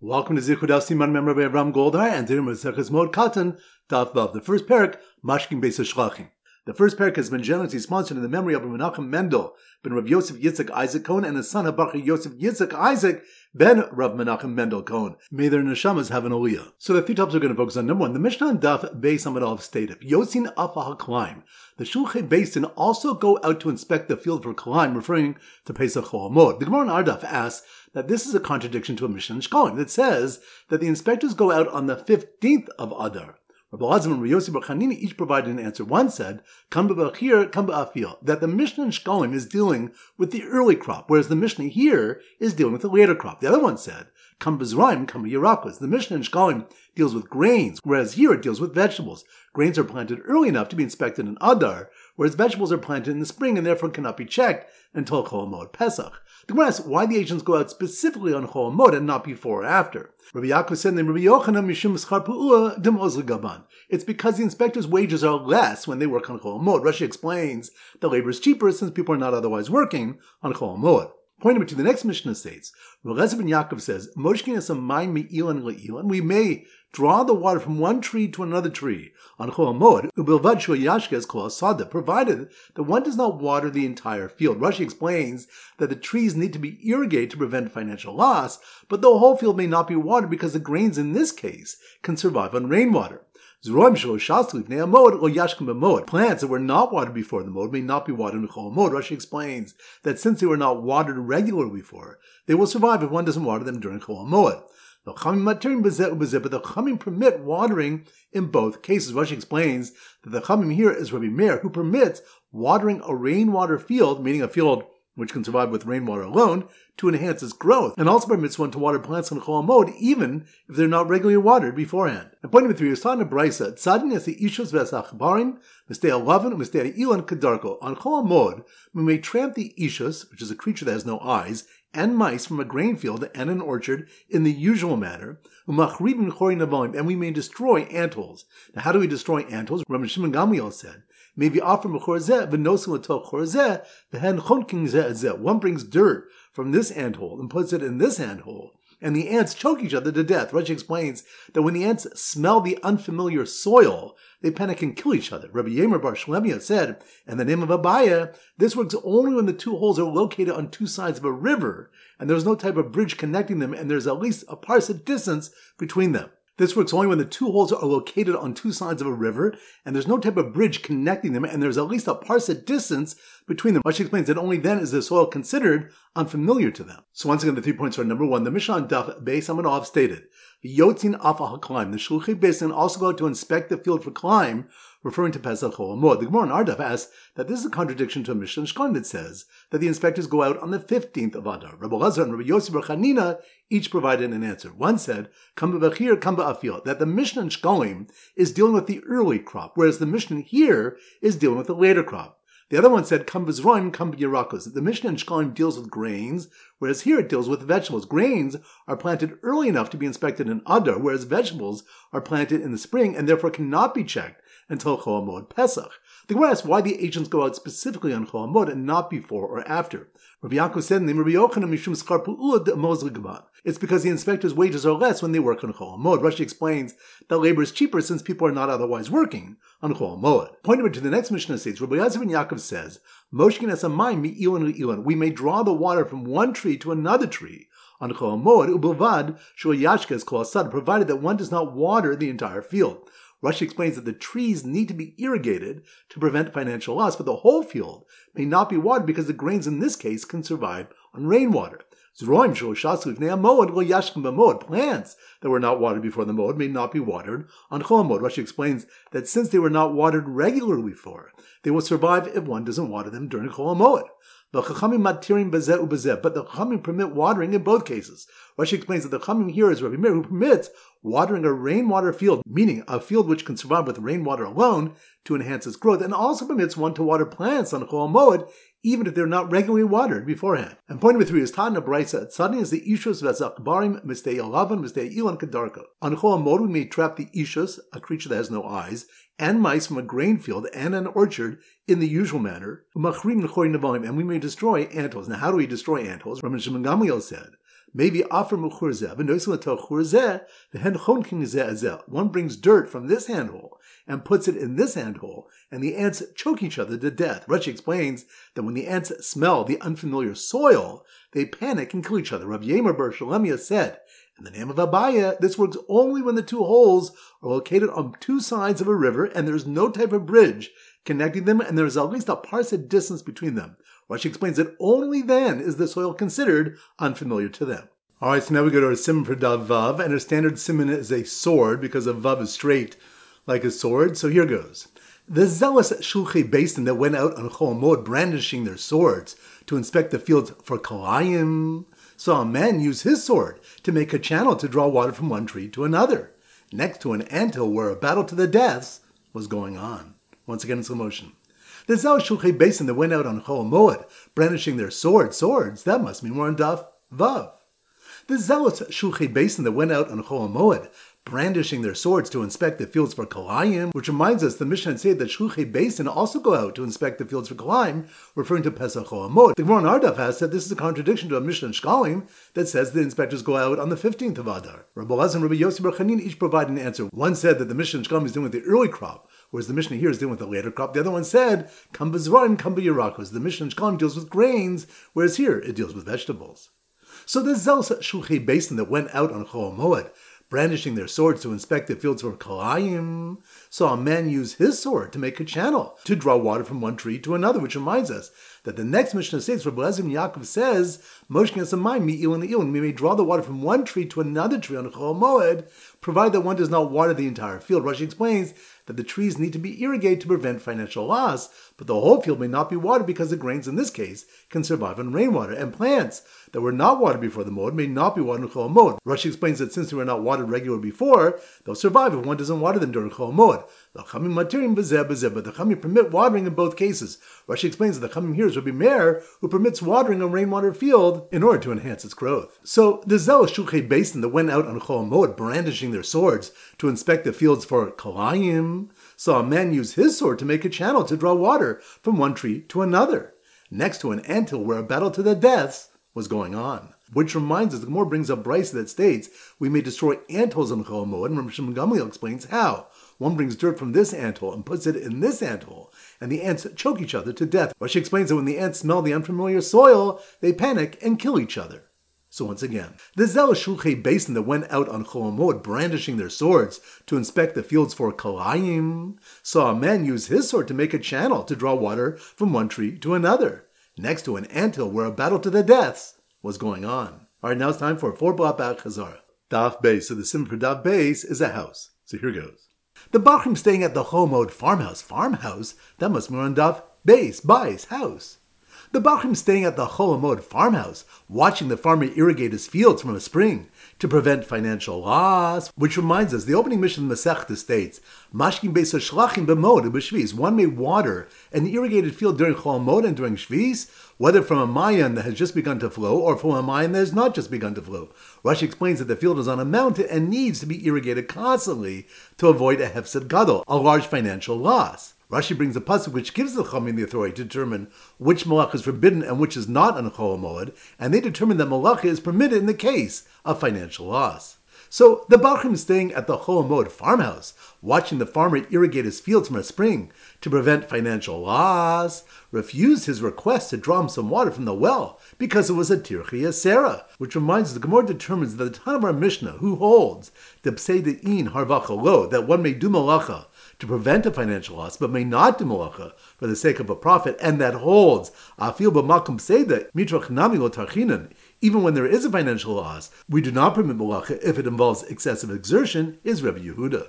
Welcome to Zichud Daf Siman Mem Rabbi Avram Goldar and today we're Maseches Mod Katan Daf Vav. The first parak, Mashkin Beis HaShlachim. The first parak has been generously sponsored in the memory of Menachem Mendel ben Rav Yosef Yitzchak Isaac Cohen and his son Habacha Yosef Yitzchak Isaac ben Rav Menachem Mendel Cohen. May their neshamas have an aliyah. So the three topics we're going to focus on. Number one, the Mishnah on Daf Beis Amud Aleph stated, Yotzin Afa HaKlaim. The Shulchan Beis Din also go out to inspect the field for Klaim, referring to Pesach Chol Hamoed. The Gemara in our Daf asks that this is a contradiction to a Mishnah in Shkolim that says that the inspectors go out on the 15th of Adar. Rabbi Elazar and Rabbi Yossi bar Chanina each provided an answer. One said, Kam b'achir, kam b'afil, that the Mishnah in Shkolim is dealing with the early crop, whereas the Mishnah here is dealing with the later crop. The other one said, Kam b'zraim, kam b'yirakos. The Mishnah in Shkolim deals with grains, whereas here it deals with vegetables. Grains are planted early enough to be inspected in Adar, whereas vegetables are planted in the spring and therefore cannot be checked until Chol Hamoed Pesach. The Gemara asks why the agents go out specifically on Chol Hamoed and not before or after. Rabbi Yaakov said, Rabbi Yochanan mishum schar pu'ula demozli gaban. It's because the inspectors' wages are less when they work on Chol Hamoed. Rashi explains that labor is cheaper since people are not otherwise working on Chol Hamoed. Point number two, the next Mishnah states, Rabbi Elazar ben Yaakov says, Moshkin es amayim me'ilan le'ilan. We may draw the water from one tree to another tree on Chol Hamoed, ubilvad shul yashkes kol asada, provided that one does not water the entire field. Rashi explains that the trees need to be irrigated to prevent financial loss, but the whole field may not be watered because the grains in this case can survive on rainwater. Plants that were not watered before the Moed may not be watered in Chol Hamoed. Rashi explains that since they were not watered regularly before, they will survive if one doesn't water them during Chol Hamoed. But the Chachamim permit watering in both cases. Rashi explains that the Chachamim here is Rabbi Meir, who permits watering a rainwater field, meaning a field which can survive with rainwater alone, to enhance its growth, and also permits one to water plants on Chol Hamoed, even if they're not regularly watered beforehand. And point number three is taught in Brisa, Tzadin es the ishus v'esachbarim, mistei alavan, mistei ilan kadarko. On Chol Hamoed, we may tramp the ishus, which is a creature that has no eyes, and mice from a grain field and an orchard in the usual manner, and we may destroy antholes. Now, how do we destroy antholes? Rabbi Shimon Gamliel said, one brings dirt from this anthole and puts it in this anthole, and the ants choke each other to death. Rashi explains that when the ants smell the unfamiliar soil, they panic and kill each other. Rabbi Yemer bar Shlemia said, in the name of Abaya, this works only when the two holes are located on two sides of a river, and there's no type of bridge connecting them, and there's at least a parsec distance between them. This works only when the two holes are located on two sides of a river, and there's no type of bridge connecting them, and there's at least a parsec distance between them. Rashi explains that only then is the soil considered unfamiliar to them. So once again, the 3 points are number one. The Mishnah on Daf Beis Amud Aleph stated, Yotzin Afa HaKlaim. The Shulchan Beis Din also go out to inspect the field for Klaim, referring to Pesach Chol Hamoed. The Gemara in our Daf asks that this is a contradiction to a Mishnah in Shkolim that says that the inspectors go out on the 15th of Adar. Rabbi Elazar and Rabbi Yossi bar Chanina each provided an answer. One said, Kam b'achir, kam b'afil, that the Mishnah in Shkolim is dealing with the early crop, whereas the Mishnah here is dealing with the later crop. The other one said, Kam b'zroim, kam b'yirakos, that the Mishnah in Shkolim deals with grains, whereas here it deals with vegetables. Grains are planted early enough to be inspected in Adar, whereas vegetables are planted in the spring and therefore cannot be checked until Chol Hamoed Pesach. The Gemara asks why the agents go out specifically on Chol Hamoed and not before or after. Rabbi Yaakov said, Rabbi Yochanan mishum schar pu'ula demozli gaban. It's because the inspectors' wages are less when they work on Chol Hamoed. Rashi explains that labor is cheaper since people are not otherwise working on Chol Hamoed. Point number two, the next Mishnah states, Rabbi Elazar ben Yaakov says, Moshkin es amayim me'ilan le'ilan. We may draw the water from one tree to another tree on Chol Hamoed, ubilvad shul yashkes kol asad, provided that one does not water the entire field. Rashi explains that the trees need to be irrigated to prevent financial loss, but the whole field may not be watered because the grains in this case can survive on rainwater. Plants that were not watered before the Moed may not be watered on Chol Hamoed. Rashi explains that since they were not watered regularly before, they will survive if one doesn't water them during Chol Hamoed. But the Chachamim permit watering in both cases. Rashi explains that the Chachamim here is Rabbi Meir, who permits watering a rainwater field, meaning a field which can survive with rainwater alone to enhance its growth, and also permits one to water plants on Chol Hamoed, even if they're not regularly watered beforehand. And point number three is taught in a Brisa, Tzadin is the ishus v'zachbarim, mistei alavan, mistei ilan kadarko. On Chol Hamoed we may trap the ishus, a creature that has no eyes, and mice from a grain field and an orchard in the usual manner, and we may destroy antholes. Now, how do we destroy antholes? Rabbi Shimon Gamliel said, Maybe after Mukhurze, but Noisulato the hen chonkin zeh. One brings dirt from this handhole and puts it in this handhole, and the ants choke each other to death. Rashi explains that when the ants smell the unfamiliar soil, they panic and kill each other. Rabbi Yemer bar Shalemia said, in the name of Abaya, this works only when the two holes are located on two sides of a river and there's no type of bridge connecting them, and there's at least a parsed distance between them. Rashi explains that only then is the soil considered unfamiliar to them. Alright, so now we go to our simon for Dav Vav, and our standard simon is a sword, because a Vav is straight like a sword. So here goes. The zealous Shulchei Beis that went out on Chol Moed brandishing their swords to inspect the fields for Kalayim saw a man use his sword to make a channel to draw water from one tree to another, next to an anthill where a battle to the deaths was going on. Once again in slow motion. The zealous Shulchei Beis that went out on Chol Moed brandishing their swords, that must mean we're on Dav Vav. The zealous Shulchei Beis that went out on Chol Moed brandishing their swords to inspect the fields for Kalayim, which reminds us the Mishnah said that Shulchei Beis also go out to inspect the fields for Kalayim, referring to Pesach Chol Moed. The Gemara in Ardaf has said this is a contradiction to a Mishnah in Shkalim that says the inspectors go out on the 15th of Adar. Rabbi Elazar and Rabbi Yossi bar Chanin each provide an answer. One said that the Mishnah in Shkalim is dealing with the early crop, whereas the Mishnah here is dealing with the later crop. The other one said, Kam b'zraim, kam b'yirakos. The Mishnah in Shkalim deals with grains, whereas here it deals with vegetables. So the zealous Shulchei Beis that went out on Chol Moed, brandishing their swords to inspect the fields for Kalayim, saw a man use his sword to make a channel to draw water from one tree to another, which reminds us that the next Mishnah states, Rabbi Elazar and Yaakov says, Moshkin Asamai mi'il and we may draw the water from one tree to another tree on Chol Moed, provided that one does not water the entire field. Rashi explains that the trees need to be irrigated to prevent financial loss, but the whole field may not be watered because the grains in this case can survive on rainwater, and plants that were not watered before the Moed may not be watered in Chol Moed. Rashi explains that since they were not watered regularly before, they'll survive if one doesn't water them during Chol Moed. The Chamim matirim b'zeh b'zeh, but the Chamim permit watering in both cases. Rashi explains that the Chamim here is Rabbi Meir, who permits watering a rainwater field in order to enhance its growth. So the zealous Shulchei Beis that went out on Chol Moed brandishing their swords to inspect the fields for Kalayim saw a man use his sword to make a channel to draw water from one tree to another, next to an anthill where a battle to the deaths was going on. Which reminds us, the Gemara brings up Brisa that states, we may destroy anthills on Chol Moed, and Rabbi Shimon Gamliel explains how. One brings dirt from this anthill and puts it in this anthill, and the ants choke each other to death. Rashi explains that when the ants smell the unfamiliar soil, they panic and kill each other. So once again, the zealous Shulchei Beis that went out on Chol Moed brandishing their swords to inspect the fields for Kalayim saw a man use his sword to make a channel to draw water from one tree to another, next to an anthill where a battle to the deaths was going on. Alright, now it's time for a 4-block back Chazara. Daf Beis. So the simon for Daf Beis is a house. So here goes. The Bachrim staying at the Chol Moed farmhouse, that must be on Daf Beis, house. The Bachrim staying at the Chol Moed farmhouse, watching the farmer irrigate his fields from a spring to prevent financial loss. Which reminds us, the opening mission of the Masechta states, Mashkin beis shlachim b'mod b'shvis. One may water an irrigated field during Chol Moed and during Shvis, whether from a mayan that has just begun to flow or from a mayan that has not just begun to flow. Rashi explains that the field is on a mountain and needs to be irrigated constantly to avoid a hefsed gadol, a large financial loss. Rashi brings a pasuk which gives the Chachamim the authority to determine which malach is forbidden and which is not on Chol Moed, and they determine that malacha is permitted in the case of financial loss. So the Bachrim staying at the Chol Moed farmhouse, watching the farmer irrigate his fields from a spring to prevent financial loss, refused his request to draw him some water from the well because it was a tirchi asera, which reminds us the Gemara determines that the Tan of our Mishnah, who holds the psei de'in harvachalo, that one may do malacha to prevent a financial loss, but may not do malacha for the sake of a profit, and that holds afil b'makom seda mitrach nami lo tarchinan, even when there is a financial loss, we do not permit malacha if it involves excessive exertion, is Rabbi Yehuda.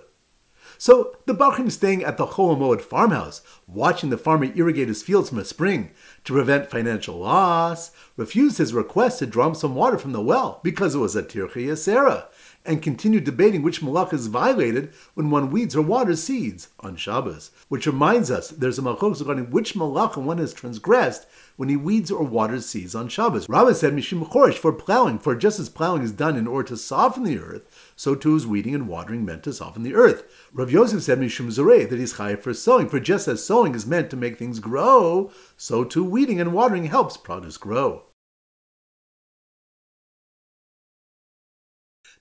So the Bachrim staying at the Chol Moed farmhouse, watching the farmer irrigate his fields from a spring to prevent financial loss, refused his request to draw him some water from the well because it was a tirchi asera, and continued debating which malacha is violated when one weeds or waters seeds on Shabbos. Which reminds us, there's a malachos regarding which malacha one has transgressed when he weeds or waters seeds on Shabbos. Rabbah said, Mishim Chorish, for plowing, for just as plowing is done in order to soften the earth, so too is weeding and watering meant to soften the earth. Rav Yosef said, Mishum Zoreh, that he's chayav for sowing, for just as sowing is meant to make things grow, so too weeding and watering helps produce grow.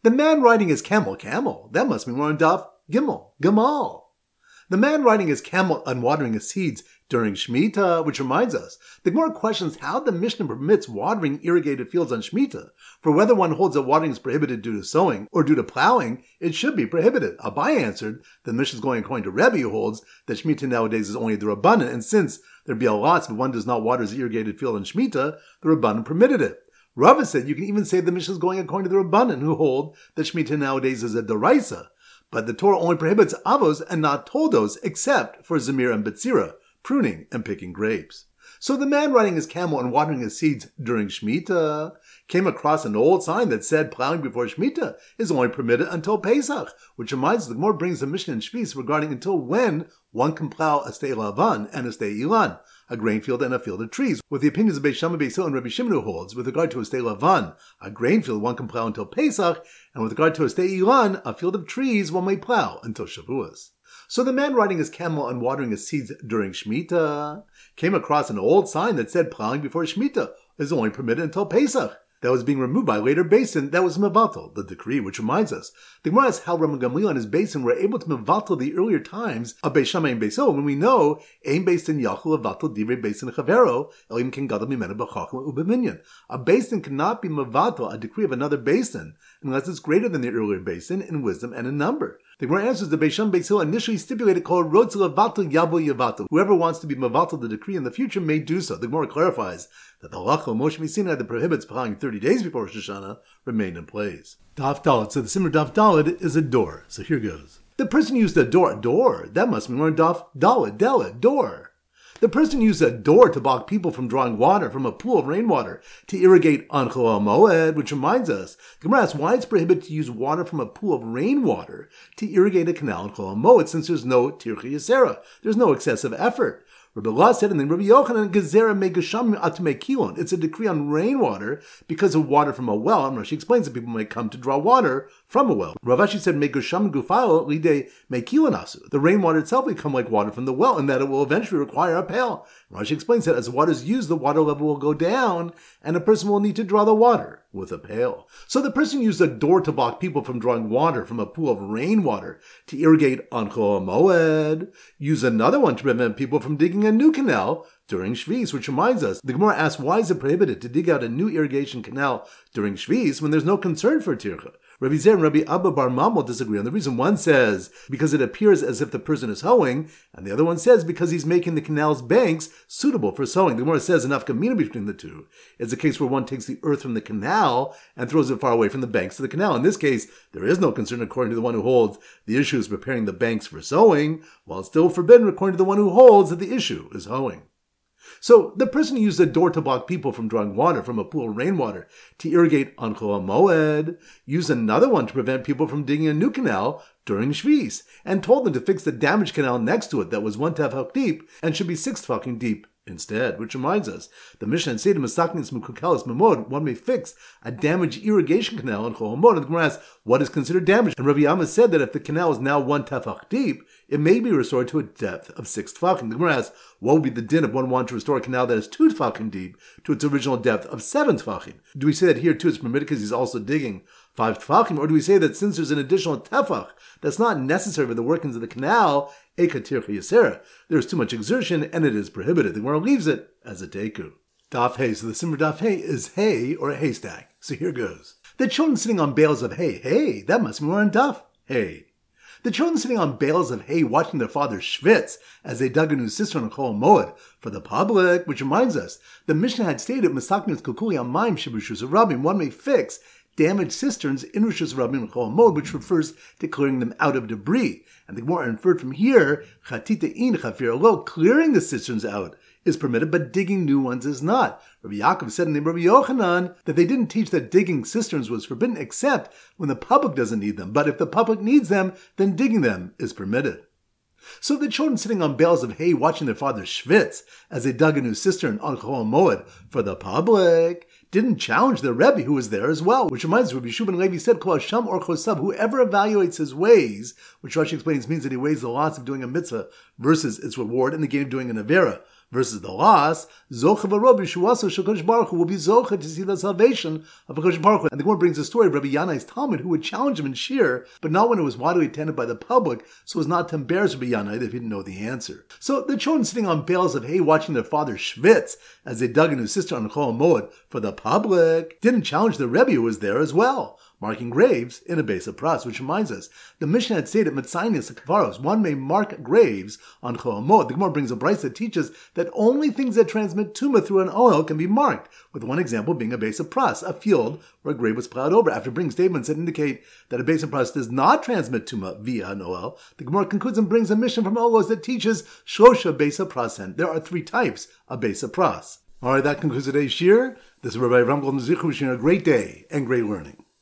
The man riding his camel, camel. That must be more on Daf Gimel, Gamal. The man riding his camel and watering his seeds during Shemitah, which reminds us, the Gemara questions how the Mishnah permits watering irrigated fields on Shemitah. For whether one holds that watering is prohibited due to sowing or due to plowing, it should be prohibited. Abai answered that the Mishnah is going according to Rebbe, who holds that Shemitah nowadays is only the Rabbanan, and since there be a lots, but one does not water his irrigated field on Shemitah, the Rabbanan permitted it. Rava said you can even say the Mishnah is going according to the Rabbanan, who hold that Shemitah nowadays is a Deraisa. But the Torah only prohibits avos and not toldos, except for Zamir and Betzira, pruning and picking grapes. So the man riding his camel and watering his seeds during Shemitah came across an old sign that said plowing before Shemitah is only permitted until Pesach, which reminds us the Gemara brings a Mishnah in Shvis regarding until when one can plow a stei lavan and a stei ilan, a grain field and a field of trees, with the opinions of Beis Shammai, Beis Hillel, and Rabbi Shimon, who holds, with regard to a stei lavan, a grain field one can plow until Pesach, and with regard to a stei ilan, a field of trees one may plow until Shavuos. So the man riding his camel and watering his seeds during Shemitah came across an old sign that said plowing before Shemitah is only permitted until Pesach. That was being removed by a later basin that was mevatel, the decree, which reminds us. The Gemara asks how Rambam Gamliel and his basin were able to mevatel the earlier times of Beis Shammai and Beis Hillel, when we know ein basin yachol levatel divrei basin chavero elim ken gadol mimenu b'chachma u'b'minyan. A basin cannot be mevatel a decree of another basin unless it's greater than the earlier basin in wisdom and in number. The Gemara answers that Beis Shammai and Beis Hillel initially stipulated called rotz levatel yavo yavatel. Whoever wants to be mevatel the decree in the future may do so. The Gemara clarifies that the halacha of Moshe Sinai that prohibits plowing 30 days before Rosh Hashanah remained in place. Daf Dalet. So the Simmer Daf Dalet is a door. So here goes. The person used a door. That must be more in Daf Dalet, door. The person used a door to block people from drawing water from a pool of rainwater to irrigate on Chol Moed, which reminds us, the Gemara asks why it's prohibited to use water from a pool of rainwater to irrigate a canal on Chol Moed, since there's no Tircha Yisera. There's no excessive effort. Rabbi Allah said, and then Rabbi Yochanan, Gezerah Megashamim Atmei Kilon. It's a decree on rainwater because of water from a well. And Rashi explains that people may come to draw water from a well. Rav Ashi said, Megashamim Gufalo Lide Mekilon Asu. The rainwater itself will become like water from the well, and that it will eventually require a pail. Rashi explains that as water is used, the water level will go down, and a person will need to draw the water with a pail. So the person used a door to block people from drawing water from a pool of rainwater to irrigate on Chol Moed. Use another one to prevent people from digging a new canal during Shvis, which reminds us, the Gemara asks why is it prohibited to dig out a new irrigation canal during Shvis when there's no concern for Tircha? Rabbi Zer and Rabbi Abba Bar Mamel disagree on the reason. One says because it appears as if the person is hoeing, and the other one says because he's making the canal's banks suitable for sowing. The Gemara says enough kamina between the two. It's a case where one takes the earth from the canal and throws it far away from the banks of the canal. In this case, there is no concern according to the one who holds the issue is preparing the banks for sowing, while it's still forbidden according to the one who holds that the issue is hoeing. So the person used a door to block people from drawing water from a pool of rainwater to irrigate on Chol Moed, used another one to prevent people from digging a new canal during Shvis, and told them to fix the damaged canal next to it that was 1 tefach deep and should be 6 tefachim deep instead, which reminds us, the Mishnah and Seder Masaknis Mukukalis Memod, one may fix a damaged irrigation canal in Chol Moed. And the Gemara asks, what is considered damaged? And Rabbi Amma said that if the canal is now 1 tefach deep, it may be restored to a depth of 6 tefachim. The Gemara asks, what would be the din if one wanted to restore a canal that is 2 tefachim deep to its original depth of 7 tefachim? Do we say that here too it's permitted because he's also digging 5 tefachim, or do we say that since there's an additional tefach that's not necessary for the workings of the canal, eka tircha yisera, there's too much exertion and it is prohibited? The Gemara leaves it as a teku. Daf hay. So the Simmer Daf hay is hay or a haystack. So here goes. The children sitting on bales of hay. Hay, that must be more on Daf hay. The children sitting on bales of hay watching their father schwitz as they dug a new cistern on Chol Moed for the public, which reminds us, the Mishnah had stated, Masaknis Kukuli Amayim Shibrushus Rabim, one may fix damaged cisterns in Rishus Rabim and Chol Moed, which refers to clearing them out of debris. And the Gemara inferred from here, Chatita in Chafir Lo, clearing the cisterns out is permitted, but digging new ones is not. Rabbi Yaakov said in the name of Rabbi Yochanan that they didn't teach that digging cisterns was forbidden except when the public doesn't need them. But if the public needs them, then digging them is permitted. So the children sitting on bales of hay watching their father schwitz as they dug a new cistern on Chol Moed for the public didn't challenge their Rebbe who was there as well, which reminds us, Rabbi Shubin Levi said, Kol Hasham or Chosav, whoever evaluates his ways, which Rashi explains means that he weighs the loss of doing a mitzvah versus its reward in the gain of doing an avera Versus the loss, Zocha v'Rabbi Shuasa Shakadosh Baruch Hu will be Zocha to see the salvation of Hakadosh Baruch Hu. And the Gemara brings the story of Rabbi Yanai's Talmud, who would challenge him in shir, but not when it was widely attended by the public, so as not to embarrass Rabbi Yanai if he didn't know the answer. So the children sitting on bales of hay watching their father schwitz as they dug into his sister on Chol Moed for the public didn't challenge the Rebbe who was there as well, marking graves in a base of pras, which reminds us, the Mishnah had stated Matzainis Kavaros, one may mark graves on Chol Moed. The Gemara brings a brayso that teaches that only things that transmit tumah through an oil can be marked, with one example being a base of pras, a field where a grave was plowed over. After bringing statements that indicate that a base of pras does not transmit tumah via an oil, the Gemara concludes and brings a mission from Olos that teaches Shlosha base of prasen. There are 3 types of base of pras. All right, that concludes today's shir. This is Rabbi Avram Golden Zichu wishing you a great day and great learning.